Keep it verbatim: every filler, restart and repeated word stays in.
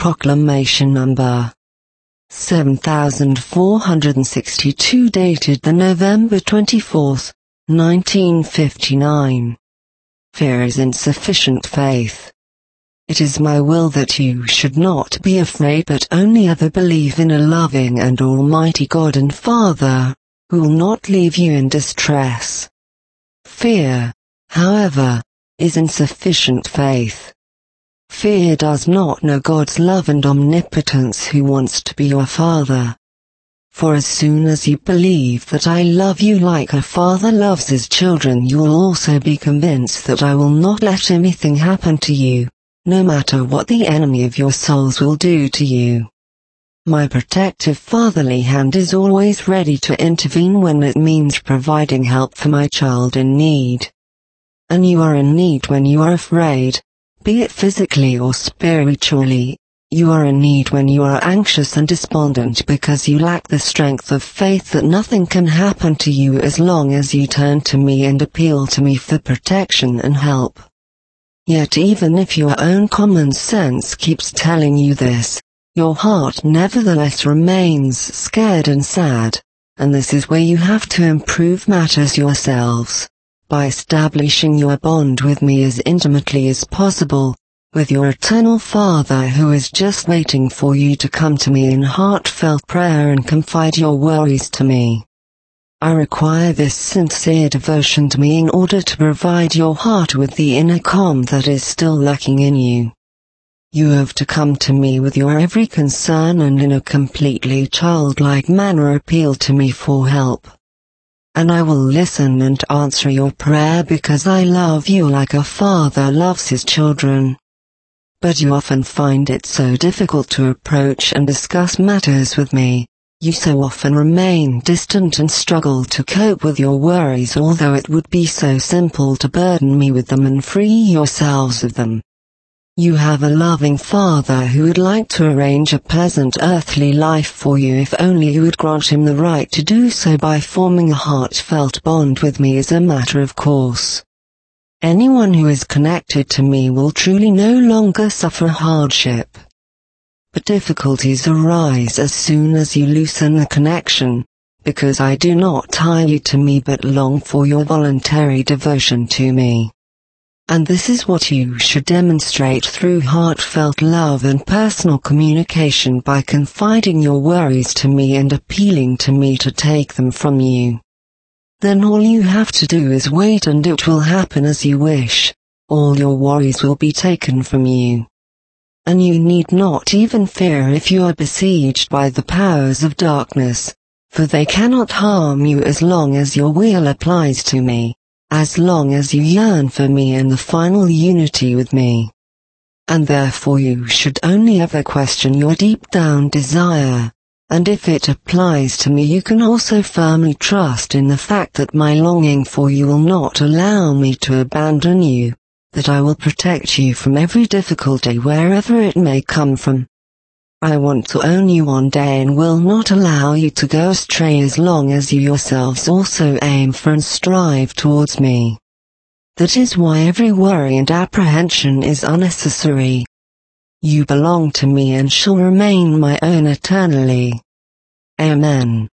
Proclamation number seven thousand four hundred sixty-two, dated the November twenty-fourth, nineteen fifty-nine. Fear is insufficient faith. It is my will that you should not be afraid, but only ever believe in a loving and almighty God and Father, who will not leave you in distress. Fear, however, is insufficient faith. Fear does not know God's love and omnipotence, who wants to be your Father. For as soon as you believe that I love you like a father loves his children, you will also be convinced that I will not let anything happen to you, no matter what the enemy of your souls will do to you. My protective fatherly hand is always ready to intervene when it means providing help for my child in need. And you are in need when you are afraid, be it physically or spiritually. You are in need when you are anxious and despondent because you lack the strength of faith that nothing can happen to you as long as you turn to me and appeal to me for protection and help. Yet even if your own common sense keeps telling you this, your heart nevertheless remains scared and sad, and this is where you have to improve matters yourselves, by establishing your bond with me as intimately as possible, with your eternal Father, who is just waiting for you to come to me in heartfelt prayer and confide your worries to me. I require this sincere devotion to me in order to provide your heart with the inner calm that is still lurking in you. You have to come to me with your every concern and in a completely childlike manner appeal to me for help. And I will listen and answer your prayer because I love you like a father loves his children. But you often find it so difficult to approach and discuss matters with me. You so often remain distant and struggle to cope with your worries, although it would be so simple to burden me with them and free yourselves of them. You have a loving Father who would like to arrange a pleasant earthly life for you if only you would grant him the right to do so by forming a heartfelt bond with me as a matter of course. Anyone who is connected to me will truly no longer suffer hardship. But difficulties arise as soon as you loosen the connection, because I do not tie you to me but long for your voluntary devotion to me. And this is what you should demonstrate through heartfelt love and personal communication by confiding your worries to me and appealing to me to take them from you. Then all you have to do is wait, and it will happen as you wish. All your worries will be taken from you. And you need not even fear if you are besieged by the powers of darkness, for they cannot harm you as long as your will applies to me, as long as you yearn for me and the final unity with me. And therefore you should only ever question your deep down desire. And if it applies to me, you can also firmly trust in the fact that my longing for you will not allow me to abandon you, that I will protect you from every difficulty wherever it may come from. I want to own you one day and will not allow you to go astray as long as you yourselves also aim for and strive towards me. That is why every worry and apprehension is unnecessary. You belong to me and shall remain my own eternally. Amen.